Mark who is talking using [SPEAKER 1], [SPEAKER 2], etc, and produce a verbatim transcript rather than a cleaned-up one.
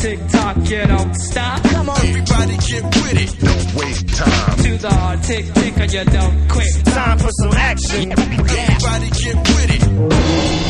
[SPEAKER 1] tick tock, you don't stop.
[SPEAKER 2] Come on, everybody get with it.
[SPEAKER 3] Don't waste time.
[SPEAKER 1] To the hard tick tick, or you don't quit.
[SPEAKER 4] Time for some action.
[SPEAKER 2] Everybody get with it.